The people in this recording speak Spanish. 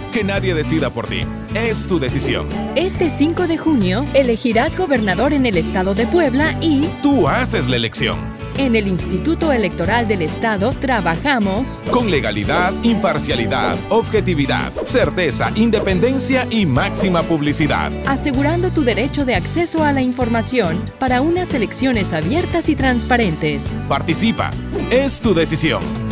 Que nadie decida por ti. Es tu decisión. Este 5 de junio elegirás gobernador en el estado de Puebla y Tú haces la elección. en el Instituto Electoral del Estado trabajamos Con legalidad, imparcialidad, objetividad, certeza, independencia y máxima publicidad. asegurando tu derecho de acceso a la información para unas elecciones abiertas y transparentes. Participa. Es tu decisión.